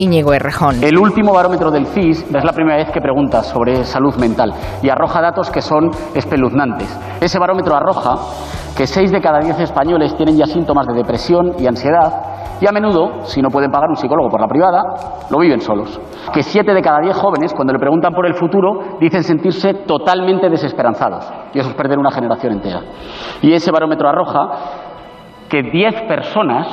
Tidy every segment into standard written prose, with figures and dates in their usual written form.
Íñigo Errejón. El último barómetro del CIS es la primera vez que pregunta sobre salud mental y arroja datos que son espeluznantes. Ese barómetro arroja que 6 de cada 10 españoles tienen ya síntomas de depresión y ansiedad y a menudo, si no pueden pagar un psicólogo por la privada, lo viven solos. Que 7 de cada 10 jóvenes, cuando le preguntan por el futuro, dicen sentirse totalmente desesperanzados. Y eso es perder una generación entera. Y ese barómetro arroja que 10 personas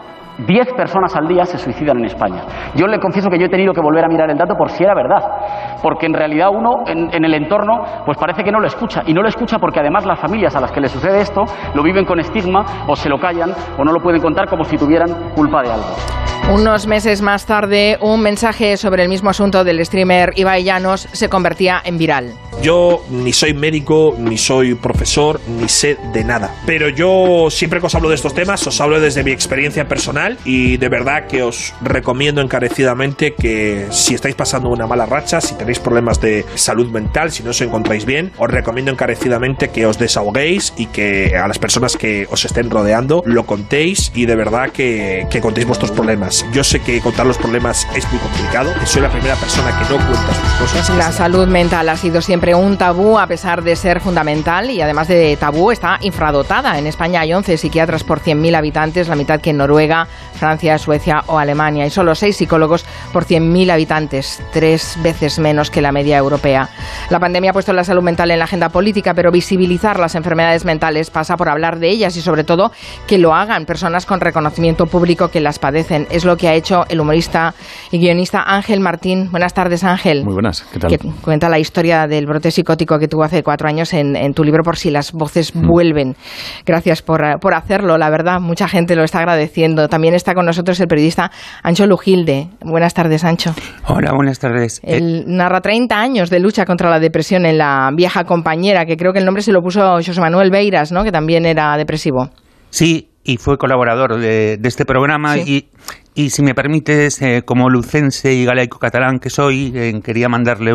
al día se suicidan en España. Yo le confieso que yo he tenido que volver a mirar el dato por si era verdad, porque en realidad uno en el entorno pues parece que no lo escucha, y no lo escucha porque además las familias a las que le sucede esto lo viven con estigma, o se lo callan, o no lo pueden contar como si tuvieran culpa de algo. Unos meses más tarde, un mensaje sobre el mismo asunto del streamer Ibai Llanos se convertía en viral. Yo ni soy médico, ni soy profesor, ni sé de nada. Pero yo siempre que os hablo de estos temas, os hablo desde mi experiencia personal y de verdad que os recomiendo encarecidamente que si estáis pasando una mala racha, si tenéis problemas de salud mental, si no os encontráis bien, os recomiendo encarecidamente que os desahoguéis y que a las personas que os estén rodeando lo contéis y de verdad que contéis vuestros problemas. Yo sé que contar los problemas es muy complicado, que soy la primera persona que no cuenta sus cosas. La salud mental ha sido siempre un tabú a pesar de ser fundamental y además de tabú está infradotada. En España hay 11 psiquiatras por 100.000 habitantes, la mitad que en Noruega, Francia, Suecia o Alemania, y solo 6 psicólogos por 100.000 habitantes, 3 veces menos que la media europea. La pandemia ha puesto la salud mental en la agenda política, pero visibilizar las enfermedades mentales pasa por hablar de ellas y sobre todo que lo hagan personas con reconocimiento público que las padecen. Es lo que ha hecho el humorista y guionista Ángel Martín. Buenas tardes, Ángel. Muy buenas, ¿qué tal? Que cuenta la historia del brote psicótico que tuvo hace 4 años en tu libro Por si las voces vuelven. Gracias por hacerlo, la verdad, mucha gente lo está agradeciendo. También está con nosotros el periodista Ancho Lujilde. Buenas tardes, Ancho. Hola, buenas tardes. Él narra 30 años de lucha contra la depresión en La vieja compañera, que creo que el nombre se lo puso José Manuel Beiras, ¿no? Que también era depresivo. Sí, y fue colaborador de este programa. Sí. Y si me permites, como lucense y galaico-catalán que soy, quería mandarle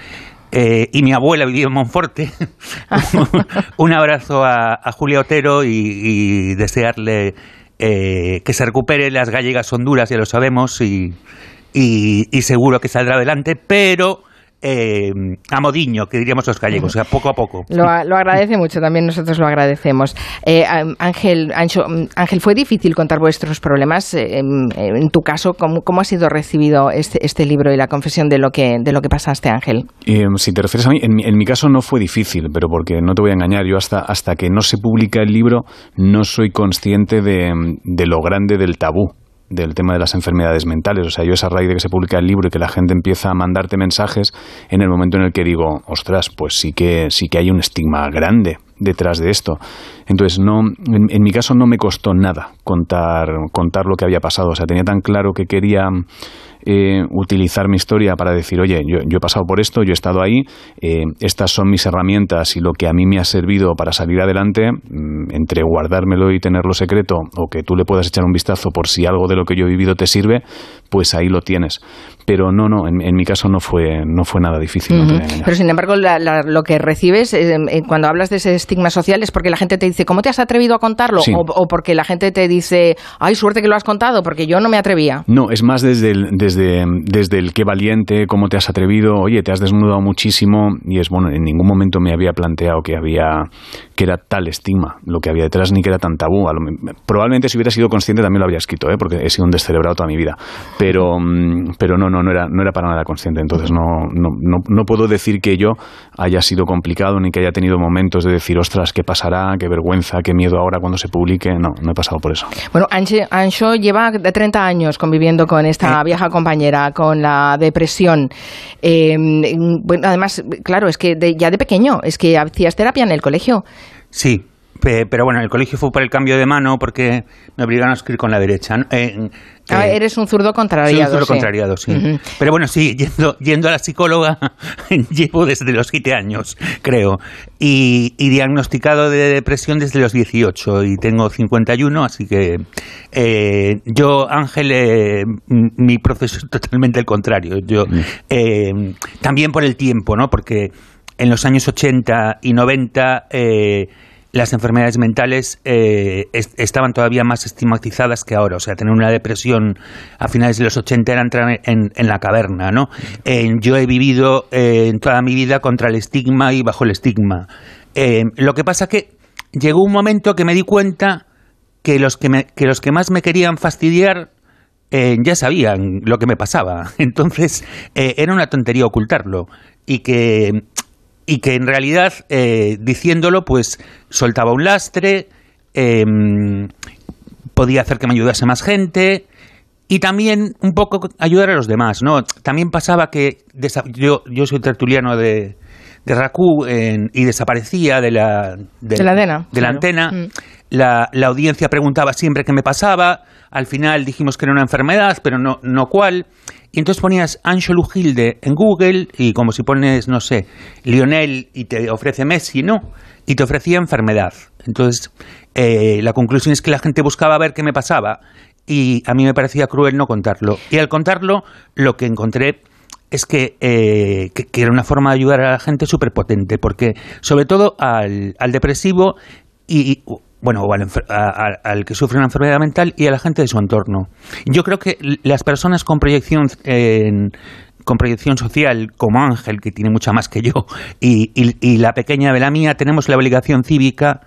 y mi abuela vivía en Monforte, un abrazo a Julia Otero y desearle que se recupere. Las gallegas son duras, ya lo sabemos, y seguro que saldrá adelante, pero a modiño, que diríamos los gallegos, o sea, poco a poco. Lo agradece mucho, también nosotros lo agradecemos. Ángel, ¿fue difícil contar vuestros problemas? En tu caso, ¿cómo ha sido recibido este libro y la confesión de lo que pasaste, Ángel? Si te refieres a mí, en mi caso no fue difícil, pero porque no te voy a engañar, yo hasta que no se publica el libro no soy consciente de lo grande del tabú del tema de las enfermedades mentales. O sea, yo es a raíz de que se publica el libro y que la gente empieza a mandarte mensajes en el momento en el que digo, ostras, pues sí que hay un estigma grande detrás de esto. Entonces, en mi caso no me costó nada contar lo que había pasado. O sea, tenía tan claro que quería utilizar mi historia para decir, oye, yo he pasado por esto, yo he estado ahí, estas son mis herramientas y lo que a mí me ha servido para salir adelante, entre guardármelo y tenerlo secreto o que tú le puedas echar un vistazo por si algo de lo que yo he vivido te sirve, pues ahí lo tienes. Pero en mi caso no fue nada difícil. Uh-huh. Pero sin embargo, lo que recibes cuando hablas de ese estigma social es porque la gente te dice, ¿cómo te has atrevido a contarlo? Sí. O porque la gente te dice, ay, suerte que lo has contado, porque yo no me atrevía. No, es más desde el qué valiente, cómo te has atrevido, oye, te has desnudado muchísimo, y es bueno, en ningún momento me había planteado que era tal estigma lo que había detrás, ni que era tan tabú. Probablemente si hubiera sido consciente también lo habría escrito, porque he sido un descerebrado toda mi vida, pero no era para nada consciente. Entonces no puedo decir que yo haya sido complicado ni que haya tenido momentos de decir, ostras, ¿qué pasará? ¿Qué vergüenza? ¿Qué miedo ahora cuando se publique? No he pasado por eso. Bueno, Ancho lleva 30 años conviviendo con esta vieja compañera, con la depresión. Bueno, además, claro, es que ya de pequeño, es que hacías terapia en el colegio. Sí. Pero bueno, el colegio fue por el cambio de mano porque me obligaron a escribir con la derecha, ¿no? Eres un zurdo contrariado. Soy un zurdo contrariado, sí. Uh-huh. Pero bueno, sí, yendo a la psicóloga llevo desde los 7 años, creo. Y diagnosticado de depresión desde los 18 y tengo 51, así que yo, Ángel, mi proceso es totalmente el contrario. Yo también por el tiempo, ¿no? Porque en los años 80 y 90... las enfermedades mentales estaban todavía más estigmatizadas que ahora. O sea, tener una depresión a finales de los 80 era entrar en la caverna, ¿no? Yo he vivido en toda mi vida contra el estigma y bajo el estigma. Lo que pasa que llegó un momento que me di cuenta que los que más me querían fastidiar ya sabían lo que me pasaba. Entonces era una tontería ocultarlo y que en realidad diciéndolo pues soltaba un lastre, podía hacer que me ayudase más gente y también un poco ayudar a los demás, ¿no? También pasaba que yo soy tertuliano de RACU y desaparecía de la antena. La audiencia preguntaba siempre qué me pasaba. Al final dijimos que era una enfermedad, pero no cuál. Y entonces ponías Ángel Ugilde en Google y como si pones, no sé, Lionel y te ofrece Messi, ¿no? Y te ofrecía enfermedad. Entonces la conclusión es que la gente buscaba ver qué me pasaba y a mí me parecía cruel no contarlo. Y al contarlo lo que encontré es que era una forma de ayudar a la gente súper potente, porque sobre todo al depresivo o al que sufre una enfermedad mental y a la gente de su entorno. Yo creo que las personas con proyección social, como Ángel, que tiene mucha más que yo, y la pequeña de la mía, tenemos la obligación cívica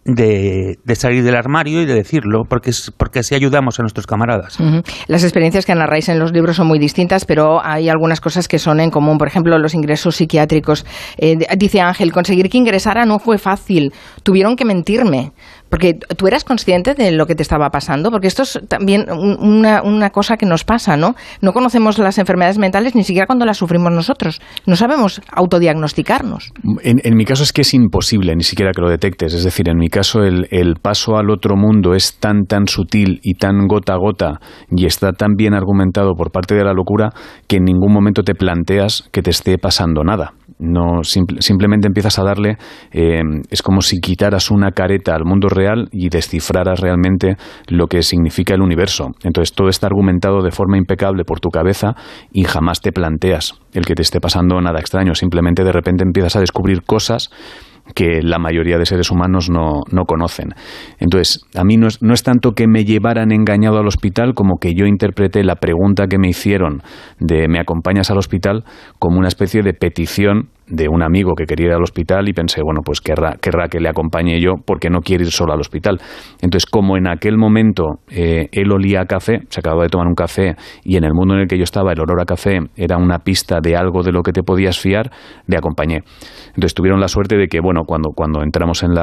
de salir del armario y de decirlo, porque así ayudamos a nuestros camaradas. Uh-huh. Las experiencias que narráis en los libros son muy distintas, pero hay algunas cosas que son en común. Por ejemplo, los ingresos psiquiátricos. Dice Ángel, conseguir que ingresara no fue fácil. Tuvieron que mentirme. Porque tú eras consciente de lo que te estaba pasando, porque esto es también una cosa que nos pasa, ¿no? No conocemos las enfermedades mentales ni siquiera cuando las sufrimos nosotros. No sabemos autodiagnosticarnos. En mi caso es que es imposible ni siquiera que lo detectes. Es decir, en mi caso el paso al otro mundo es tan sutil y tan gota a gota y está tan bien argumentado por parte de la locura que en ningún momento te planteas que te esté pasando nada. No, simplemente empiezas a darle, es como si quitaras una careta al mundo real y descifraras realmente lo que significa el universo. Entonces todo está argumentado de forma impecable por tu cabeza y jamás te planteas el que te esté pasando nada extraño. Simplemente de repente empiezas a descubrir cosas que la mayoría de seres humanos no conocen. Entonces, a mí no es tanto que me llevaran engañado al hospital como que yo interpreté la pregunta que me hicieron de ¿me acompañas al hospital? Como una especie de petición de un amigo que quería ir al hospital y pensé, bueno, pues querrá que le acompañe yo porque no quiere ir solo al hospital. Entonces, como en aquel momento él olía a café, se acababa de tomar un café y en el mundo en el que yo estaba el olor a café era una pista de algo de lo que te podías fiar, le acompañé. Entonces tuvieron la suerte de que, bueno, cuando entramos en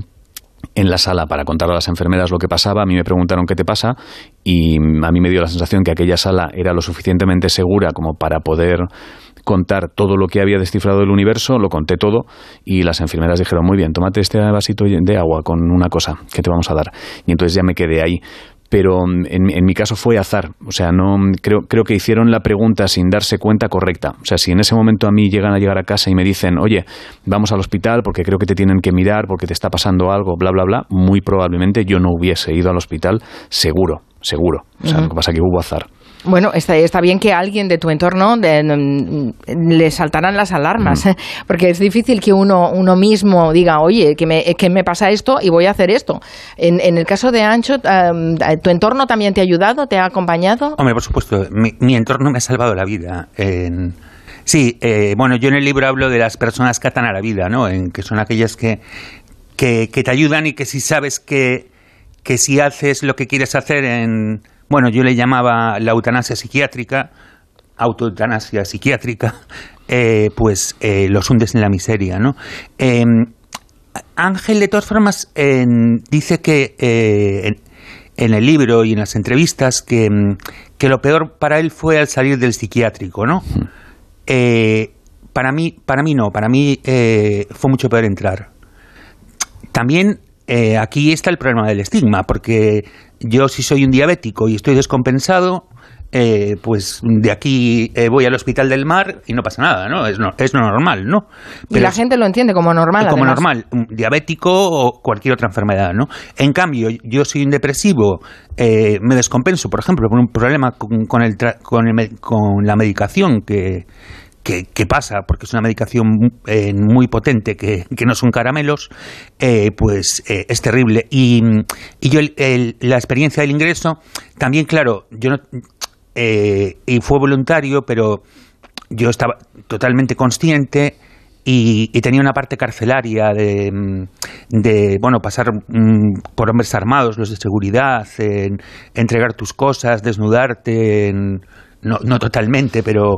la sala para contar a las enfermeras lo que pasaba, a mí me preguntaron qué te pasa y a mí me dio la sensación que aquella sala era lo suficientemente segura como para poder contar todo lo que había descifrado del universo. Lo conté todo y las enfermeras dijeron, muy bien, tómate este vasito de agua con una cosa que te vamos a dar. Y entonces ya me quedé ahí. Pero en mi caso fue azar. O sea, no creo que hicieron la pregunta sin darse cuenta correcta. O sea, si en ese momento a mí llegan a llegar a casa y me dicen, oye, vamos al hospital porque creo que te tienen que mirar, porque te está pasando algo, bla, bla, bla, muy probablemente yo no hubiese ido al hospital, seguro. O sea, Lo que pasa es que hubo azar. Bueno, está bien que a alguien de tu entorno le saltaran las alarmas, porque es difícil que uno mismo diga, oye, que me pasa esto y voy a hacer esto. En el caso de Ancho, ¿tu entorno también te ha ayudado, te ha acompañado? Hombre, por supuesto, mi entorno me ha salvado la vida. Sí, bueno, yo en el libro hablo de las personas que atan a la vida, ¿no? Que son aquellas que te ayudan y que si sabes que si haces lo que quieres hacer bueno, yo le llamaba la eutanasia psiquiátrica, autoeutanasia psiquiátrica, pues los hundes en la miseria, ¿no? Ángel, de todas formas, dice que en el libro y en las entrevistas que lo peor para él fue al salir del psiquiátrico, ¿no? Para mí no, para mí fue mucho peor entrar. También aquí está el problema del estigma, porque yo si soy un diabético y estoy descompensado, pues de aquí voy al Hospital del Mar y no pasa nada, ¿no? Es normal, ¿no? Pero y la gente lo entiende como normal, como además. Normal, diabético o cualquier otra enfermedad, ¿no? En cambio, yo soy un depresivo, me descompenso, por ejemplo, por un problema con la medicación que que pasa, porque es una medicación muy potente, que no son caramelos, pues es terrible. Y yo la experiencia del ingreso, también, claro, yo no, y fue voluntario, pero yo estaba totalmente consciente y tenía una parte carcelaria de bueno, pasar por hombres armados, los de seguridad, entregar tus cosas, desnudarte, no totalmente, pero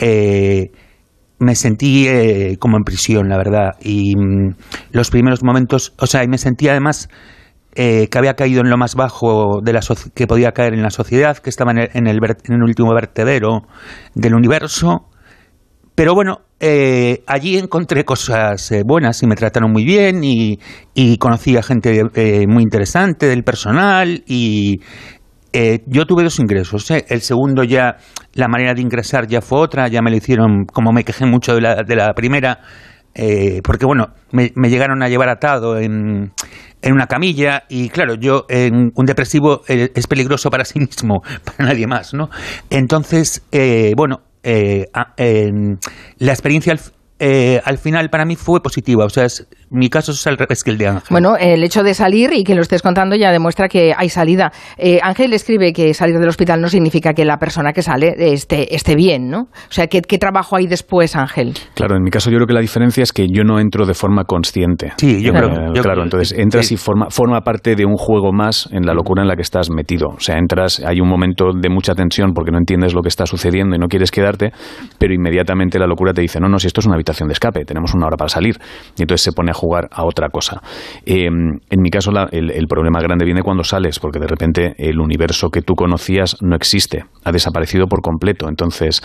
me sentí como en prisión, la verdad. Y los primeros momentos, o sea, y me sentí además que había caído en lo más bajo de que podía caer en la sociedad, que estaba en el último vertedero del universo. Pero bueno, allí encontré cosas buenas y me trataron muy bien y conocí a gente muy interesante del personal y yo tuve 2 ingresos. El segundo ya, la manera de ingresar ya fue otra, ya me lo hicieron, como me quejé mucho de la primera, porque bueno, me llegaron a llevar atado en una camilla y claro, un depresivo es peligroso para sí mismo, para nadie más, ¿no? Entonces, bueno, la experiencia al final para mí fue positiva, o sea, mi caso es al revés que el de Ángel. Bueno, el hecho de salir y que lo estés contando ya demuestra que hay salida. Ángel escribe que salir del hospital no significa que la persona que sale esté bien, ¿no? O sea, ¿qué trabajo hay después, Ángel? Claro, en mi caso yo creo que la diferencia es que yo no entro de forma consciente. Sí, yo creo. Claro, entonces entras y forma parte de un juego más en la locura en la que estás metido. O sea, entras, hay un momento de mucha tensión porque no entiendes lo que está sucediendo y no quieres quedarte, pero inmediatamente la locura te dice, no, si esto es una habitación de escape, tenemos 1 hora para salir. Y entonces se pone a jugar a otra cosa. En mi caso el problema grande viene cuando sales, porque de repente el universo que tú conocías no existe, ha desaparecido por completo. Entonces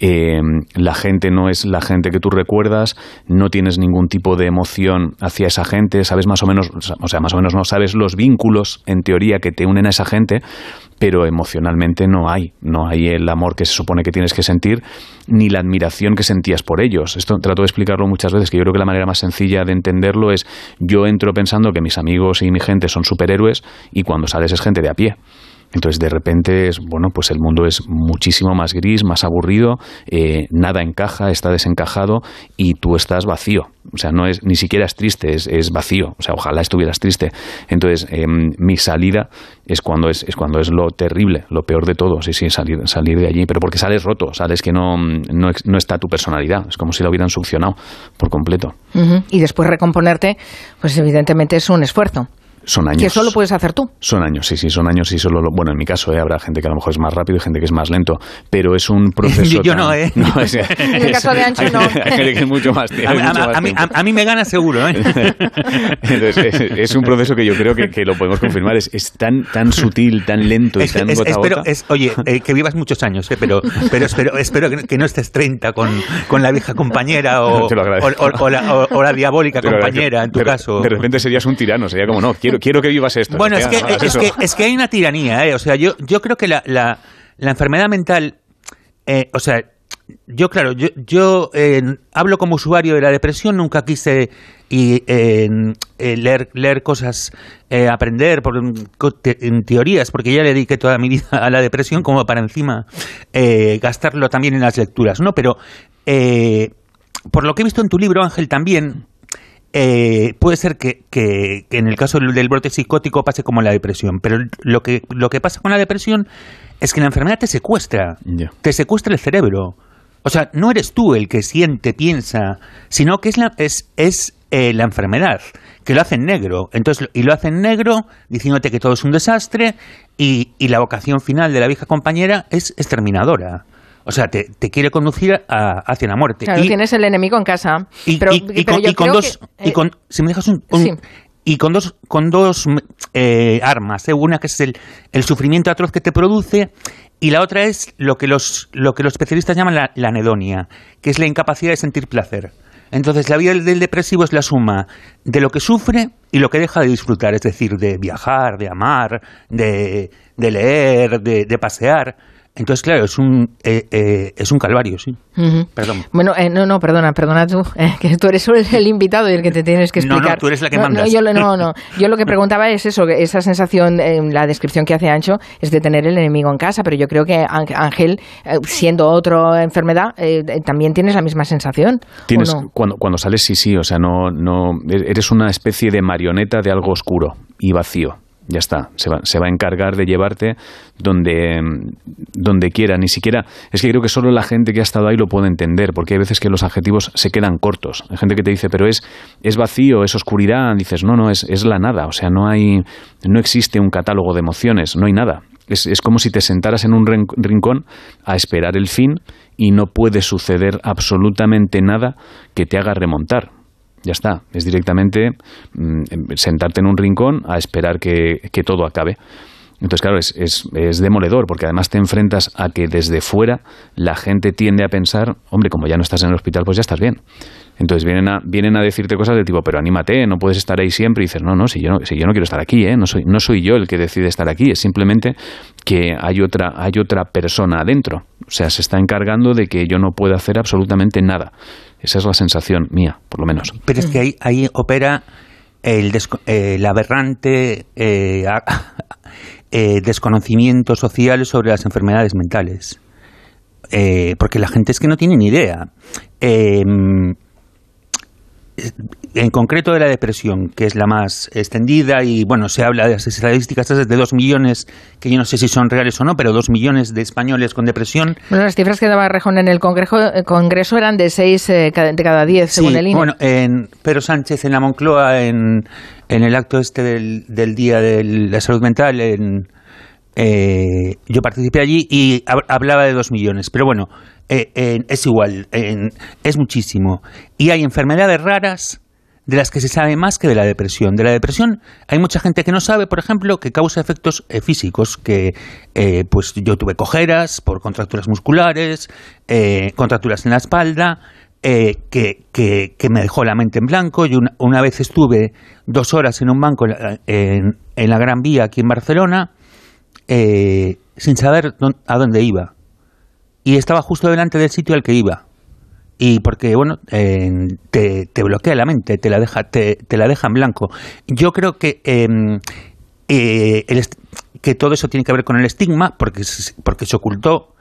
la gente no es la gente que tú recuerdas, no tienes ningún tipo de emoción hacia esa gente, sabes más o menos, o sea, más o menos no sabes los vínculos en teoría que te unen a esa gente, pero emocionalmente no hay el amor que se supone que tienes que sentir, ni la admiración que sentías por ellos. Esto trato de explicarlo muchas veces, que yo creo que la manera más sencilla de entenderlo es, yo entro pensando que mis amigos y mi gente son superhéroes y cuando sales es gente de a pie. Entonces de repente pues el mundo es muchísimo más gris, más aburrido, nada encaja, está desencajado y tú estás vacío. O sea, ni siquiera es triste, es vacío. O sea, ojalá estuvieras triste. Entonces mi salida es cuando es lo terrible, lo peor de todo. Sí, salir de allí, pero porque sales roto, sales que no está tu personalidad. Es como si la hubieran succionado por completo. Uh-huh. Y después recomponerte, pues evidentemente es un esfuerzo. Son años. ¿Que solo puedes hacer tú? Son años, sí, son años y solo... Bueno, en mi caso, habrá gente que a lo mejor es más rápido y gente que es más lento, pero es un proceso... Yo no, ¿eh? No, en el caso de Ancho, no. Hay gente que es mucho más tiempo. A mí me gana seguro, ¿eh? Entonces, es un proceso que yo creo que lo podemos confirmar. Es tan sutil, tan lento y tan gota a gota. Oye, que vivas muchos años, pero espero que no estés 30 con la vieja compañera o la diabólica compañera, en tu caso. De repente serías un tirano, sería como, no, quiero que vivas esto. Bueno, es que hay una tiranía, ¿eh? O sea, yo creo que la enfermedad mental, o sea, yo hablo como usuario de la depresión, nunca quise leer cosas, aprender en teorías, porque ya le dediqué toda mi vida a la depresión como para encima gastarlo también en las lecturas, ¿no? Pero por lo que he visto en tu libro, Ángel, también... puede ser que en el caso del brote psicótico pase como la depresión, pero lo que pasa con la depresión es que la enfermedad te secuestra, te secuestra el cerebro. O sea, no eres tú el que siente, piensa, sino que es la enfermedad, que lo hace en negro. Entonces, y lo hace en negro diciéndote que todo es un desastre y la vocación final de la vieja compañera es exterminadora. O sea, te quiere conducir hacia la muerte. Claro, tienes el enemigo en casa. Si me dejas con dos armas, una que es el sufrimiento atroz que te produce y la otra es lo que los especialistas llaman la anedonia, que es la incapacidad de sentir placer. Entonces, la vida del depresivo es la suma de lo que sufre y lo que deja de disfrutar, es decir, de viajar, de amar, de leer, de pasear. Entonces, claro, es un calvario, sí. Uh-huh. Perdón. Bueno, perdona tú, que tú eres el invitado y el que te tienes que explicar. No, tú eres la que mandas. Yo lo que preguntaba es eso, esa sensación, la descripción que hace Ancho, es de tener el enemigo en casa, pero yo creo que Ángel, siendo otra enfermedad, también tienes la misma sensación. Tienes, ¿o no? Cuando sales, sí, o sea, no eres una especie de marioneta de algo oscuro y vacío. Ya está, se va a encargar de llevarte donde quiera. Ni siquiera, es que creo que solo la gente que ha estado ahí lo puede entender, porque hay veces que los adjetivos se quedan cortos. Hay gente que te dice, pero es vacío, es oscuridad. Dices, no, es la nada. O sea, no existe un catálogo de emociones, no hay nada. Es como si te sentaras en un rincón a esperar el fin y no puede suceder absolutamente nada que te haga remontar. Ya está, es directamente sentarte en un rincón a esperar que todo acabe. Entonces, claro, es demoledor, porque además te enfrentas a que desde fuera la gente tiende a pensar, hombre, como ya no estás en el hospital, pues ya estás bien. Entonces vienen a decirte cosas del tipo, pero anímate, no puedes estar ahí siempre. Y dices, no, si yo no quiero estar aquí, no soy yo el que decide estar aquí, es simplemente que hay otra persona adentro. O sea, se está encargando de que yo no pueda hacer absolutamente nada. Esa es la sensación mía, por lo menos. Pero es que ahí opera el aberrante desconocimiento social sobre las enfermedades mentales. Porque la gente es que no tiene ni idea. En concreto de la depresión, que es la más extendida, y bueno, se habla de las estadísticas de 2 millones, que yo no sé si son reales o no, pero 2 millones de españoles con depresión. Bueno, las cifras que daba Rejón en el Congreso eran de 6 de cada 10, según el INE. Bueno, Pedro Sánchez en la Moncloa, en el acto del Día de la Salud Mental, yo participé allí y hablaba de 2 millones, pero bueno, es igual, es muchísimo. Y hay enfermedades raras de las que se sabe más que de la depresión. De la depresión hay mucha gente que no sabe, por ejemplo, que causa efectos físicos, que pues yo tuve cojeras por contracturas musculares, contracturas en la espalda, que me dejó la mente en blanco. Yo una vez estuve 2 horas en un banco en la Gran Vía aquí en Barcelona, sin saber a dónde iba. Y estaba justo delante del sitio al que iba. Y porque, bueno, te bloquea la mente, te la deja en blanco. Yo creo que todo eso tiene que ver con el estigma, porque se ocultó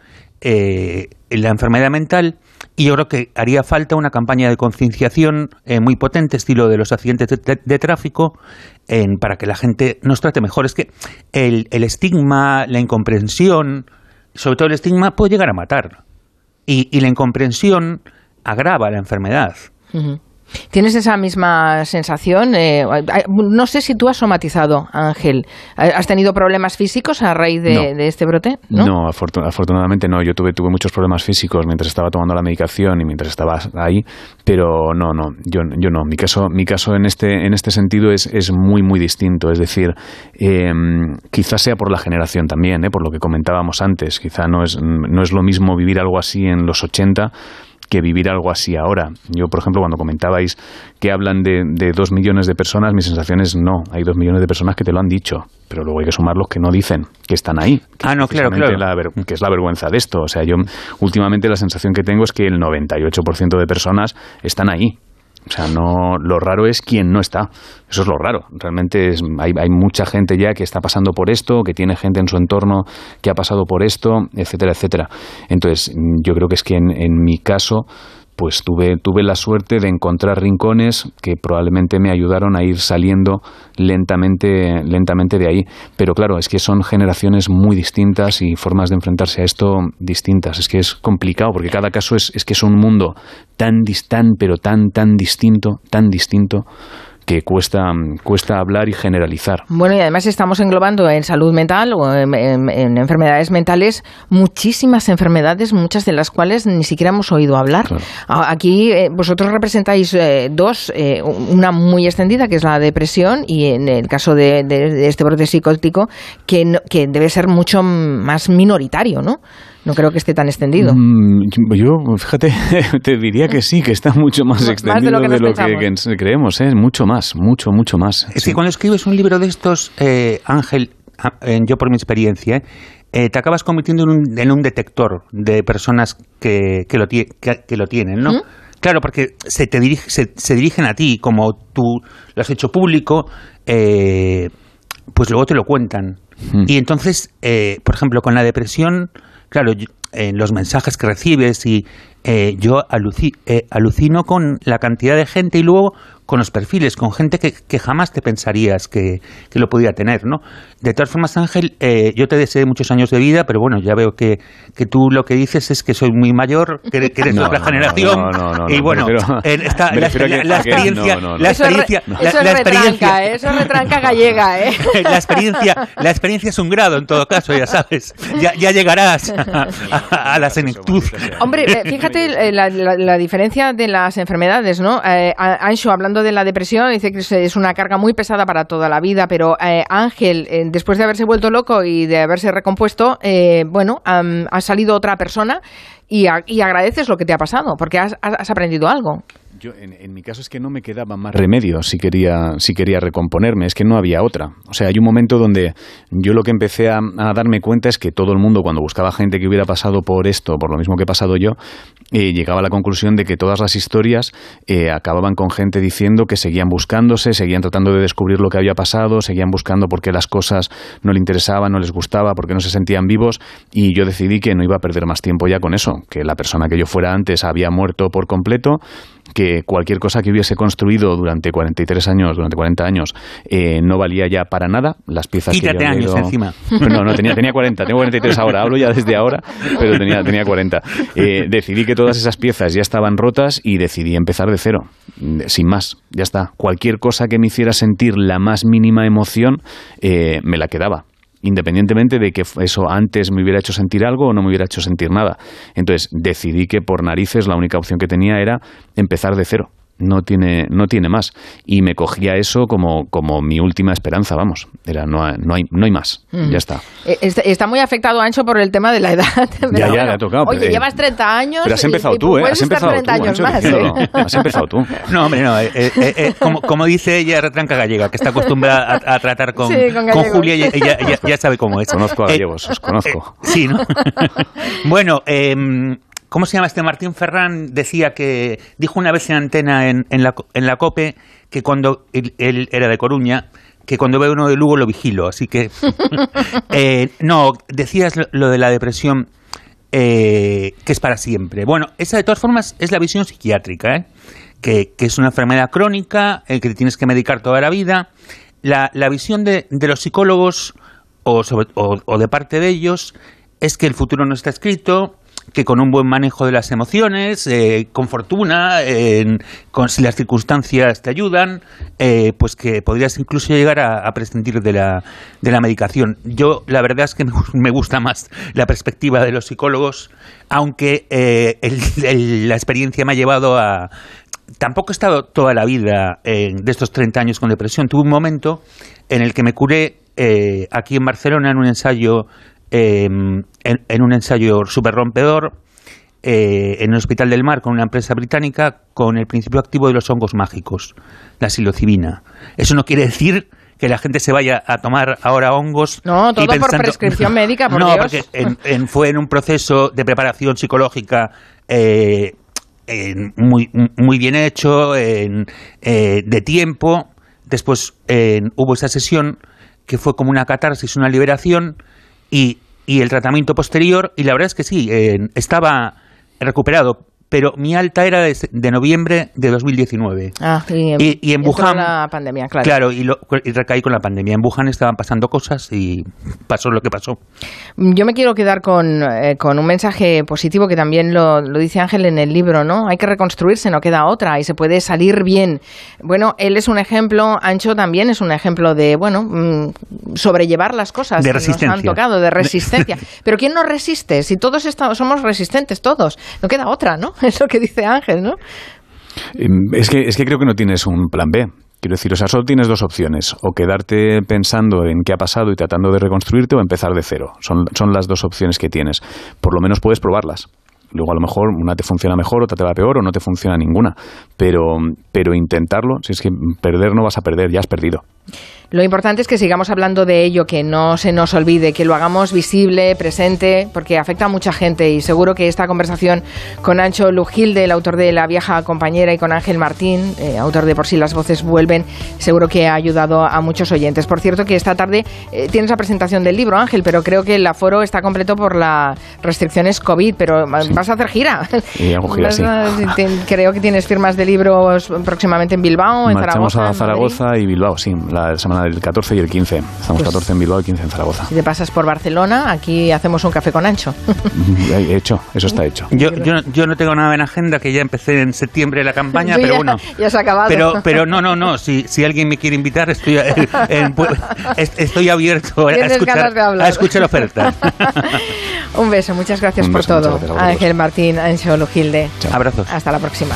la enfermedad mental, y yo creo que haría falta una campaña de concienciación muy potente, estilo de los accidentes de tráfico, para que la gente nos trate mejor. Es que el estigma, la incomprensión, sobre todo el estigma, puede llegar a matar. Y la incomprensión agrava la enfermedad. Uh-huh. ¿Tienes esa misma sensación? No sé si tú has somatizado, Ángel. ¿Has tenido problemas físicos a raíz de este brote? No, afortunadamente no. Yo tuve muchos problemas físicos mientras estaba tomando la medicación y mientras estaba ahí, pero no, yo no. Mi caso en este sentido es muy, muy distinto. Es decir, quizás sea por la generación también, por lo que comentábamos antes. Quizá no es lo mismo vivir algo así en los 80 que vivir algo así ahora. Yo, por ejemplo, cuando comentabais que hablan de 2 millones de personas, mi sensación es no, hay 2 millones de personas que te lo han dicho, pero luego hay que sumar los que no dicen, que están ahí. No, claro. Que es la vergüenza de esto. O sea, yo últimamente la sensación que tengo es que el 98% de personas están ahí. O sea, lo raro es quien no está. Eso es lo raro. Realmente hay mucha gente ya que está pasando por esto, que tiene gente en su entorno que ha pasado por esto, etcétera, etcétera. Entonces, yo creo que es que en mi caso, pues tuve la suerte de encontrar rincones que probablemente me ayudaron a ir saliendo lentamente de ahí. Pero claro, es que son generaciones muy distintas y formas de enfrentarse a esto distintas. Es que es complicado, porque cada caso es que es un mundo tan pero tan distinto, que cuesta hablar y generalizar. Bueno, y además estamos englobando en salud mental o en enfermedades mentales muchísimas enfermedades, muchas de las cuales ni siquiera hemos oído hablar. Claro. Aquí vosotros representáis 2, una muy extendida, que es la depresión, y en el caso de este brote psicótico, que debe ser mucho más minoritario, ¿no? No creo que esté tan extendido. Yo, fíjate, te diría que sí, que está mucho más extendido de lo que creemos, mucho más. Es que cuando escribes un libro de estos, Ángel, yo por mi experiencia, te acabas convirtiendo en un detector de personas que lo tienen, ¿no? Claro, porque se dirigen a ti, como tú lo has hecho público, pues luego te lo cuentan. Y entonces, por ejemplo, con la depresión, claro, los mensajes que recibes y yo alucino con la cantidad de gente y luego con los perfiles, con gente que jamás te pensarías que lo podía tener, ¿no? De todas formas, Ángel, yo te deseé muchos años de vida, pero bueno, ya veo que tú lo que dices es que soy muy mayor, que eres de otra generación, y bueno, la experiencia eso es retranca gallega, ¿eh? La experiencia es un grado, en todo caso, ya sabes, ya llegarás a la senectud. Hombre, fíjate la diferencia de las enfermedades, ¿no? Anxo, hablando de la depresión, dice que es una carga muy pesada para toda la vida, pero Ángel, después de haberse vuelto loco y de haberse recompuesto, ha salido otra persona y agradeces lo que te ha pasado, porque has aprendido algo. Yo, en mi caso es que no me quedaba más remedio si quería recomponerme, es que no había otra. O sea, hay un momento donde yo lo que empecé a darme cuenta es que todo el mundo, cuando buscaba gente que hubiera pasado por esto, por lo mismo que he pasado yo, llegaba a la conclusión de que todas las historias acababan con gente diciendo que seguían buscándose, seguían tratando de descubrir lo que había pasado, seguían buscando por qué las cosas no le interesaban, no les gustaba, por qué no se sentían vivos, y yo decidí que no iba a perder más tiempo ya con eso, que la persona que yo fuera antes había muerto por completo, que cualquier cosa que hubiese construido durante 43 años, durante 40 años, no valía ya para nada. Las piezas Quítate que yo años encima. No, tenía 40, tengo 43 ahora, hablo ya desde ahora, pero tenía 40. Decidí que todas esas piezas ya estaban rotas y decidí empezar de cero, sin más, ya está. Cualquier cosa que me hiciera sentir la más mínima emoción, me la quedaba, independientemente de que eso antes me hubiera hecho sentir algo o no me hubiera hecho sentir nada. Entonces decidí que por narices la única opción que tenía era empezar de cero. No tiene más. Y me cogía eso como mi última esperanza, vamos. Era no hay más. Ya está. Está muy afectado, Anxo, por el tema de la edad. Ya le ha tocado. Oye, llevas 30 años. Pero has empezado tú, ¿eh? Has empezado 30 años más. No, has empezado tú. No, hombre, no. Como dice ella, retranca gallega, que está acostumbrada a tratar con Julia, y ya sabe cómo es. Conozco a gallegos, os conozco. Sí, ¿no? Bueno, ¿cómo se llama este? Martín Ferrán dijo una vez en antena en la COPE que cuando él era de Coruña, que cuando ve uno de Lugo lo vigilo, así que no, decías lo de la depresión, que es para siempre. Bueno, esa de todas formas es la visión psiquiátrica, que es una enfermedad crónica, que te tienes que medicar toda la vida. La visión de los psicólogos o de parte de ellos es que el futuro no está escrito, que con un buen manejo de las emociones, con fortuna, si las circunstancias te ayudan, pues que podrías incluso llegar a prescindir de la medicación. Yo la verdad es que me gusta más la perspectiva de los psicólogos, aunque la experiencia me ha llevado a... Tampoco he estado toda la vida de estos 30 años con depresión. Tuve un momento en el que me curé aquí en Barcelona en un ensayo súper rompedor, en el Hospital del Mar, con una empresa británica, con el principio activo de los hongos mágicos, la psilocibina. Eso no quiere decir que la gente se vaya a tomar ahora hongos. No, todo por prescripción médica, por Dios. No, porque fue en un proceso de preparación psicológica muy bien hecho, de tiempo. Después hubo esa sesión que fue como una catarsis, una liberación, y el tratamiento posterior, y la verdad es que sí, estaba recuperado, pero mi alta era de noviembre de 2019. Y en Wuhan, la pandemia, claro. Claro, y recaí con la pandemia. En Wuhan estaban pasando cosas y pasó lo que pasó. Yo me quiero quedar con un mensaje positivo que también lo dice Ángel en el libro, ¿no? Hay que reconstruirse, no queda otra, y se puede salir bien. Bueno, él es un ejemplo, Anxo también es un ejemplo de, sobrellevar las cosas de que nos han tocado, de resistencia. Pero ¿quién no resiste? Si todos somos resistentes, todos. No queda otra, ¿no? Es lo que dice Ángel, ¿no? Es que creo que no tienes un plan B. Quiero decir, solo tienes dos opciones: o quedarte pensando en qué ha pasado y tratando de reconstruirte, o empezar de cero. Son las dos opciones que tienes. Por lo menos puedes probarlas. Luego a lo mejor una te funciona mejor, otra te va peor, o no te funciona ninguna. Pero intentarlo, si es que perder no vas a perder, ya has perdido. Lo importante es que sigamos hablando de ello, que no se nos olvide, que lo hagamos visible, presente, porque afecta a mucha gente y seguro que esta conversación con Ancho Lujilde, el autor de La vieja compañera, y con Ángel Martín, autor de Por si las voces vuelven, seguro que ha ayudado a muchos oyentes. Por cierto, que esta tarde tienes la presentación del libro, Ángel, pero creo que el aforo está completo por las restricciones COVID, pero sí. Vas a hacer gira. Sí, hago gira, sí. Creo que tienes firmas de libros próximamente en Bilbao, en Zaragoza. Marchamos a Zaragoza y Bilbao, sí, la semana del 14 y el 15. Estamos 14 en Bilbao y 15 en Zaragoza. Si te pasas por Barcelona, aquí hacemos un café con Ancho. Eso está hecho. Yo no tengo nada en agenda, que ya empecé en septiembre la campaña, pero bueno. Ya se ha acabado. Pero no. Si alguien me quiere invitar, estoy abierto a escuchar ofertas. Un beso, muchas gracias por todo. Gracias Ángel Martín, Ancho Lujilde. Chao. Abrazos. Hasta la próxima.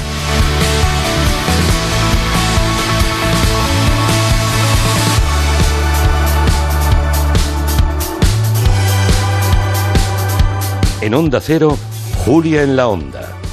En Onda Cero, Julia en la Onda.